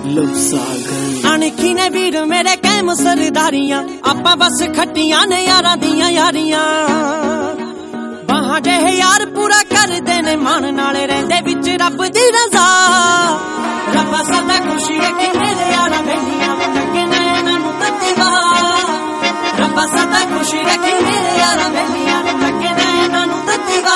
अणखी ने वीर मेरे कैम सरदारियां आपा बस खट्टियां ने यारां दियां यारियां बाहां जेहे यार पूरा कर देने मान नाले रहिंदे विच रब दी रज़ा रब्बा सदा खुशी रखी मेरे यारां बेलियां लगे ने इन्हां नूं तत्तीवा रब्बा सदा खुशी रखी मेरे यारां बेलियां लगे ने इन्हां नूं तत्तीवा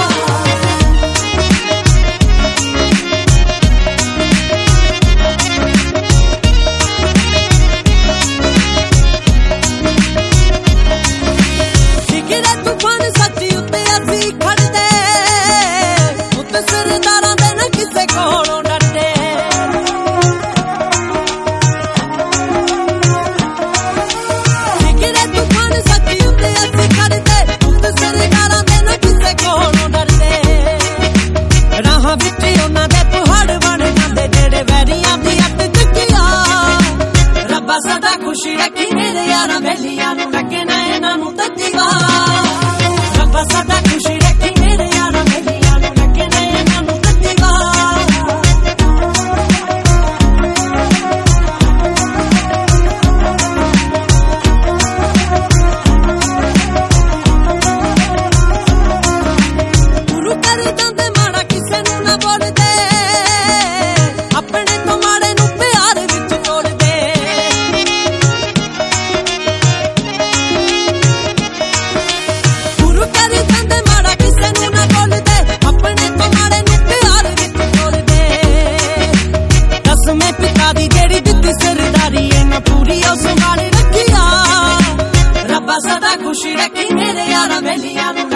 सदा खुशी रखी मेरे यारां बेलियां नूं लगे ना इन्हां नूं तत्तीवा रब्बा सदा खुशी रखी मेरे यारां बेलियां नूं लगे ना इन्हां नूं तत्तीवा गुरु कर दंदे माड़ा किसे नूं ना बोलदे अपने तो माड़े नूं प्यार विच तोड़दे संभाल रखिया रब्बा सदा खुशी रखी मेरे यारां बेलियां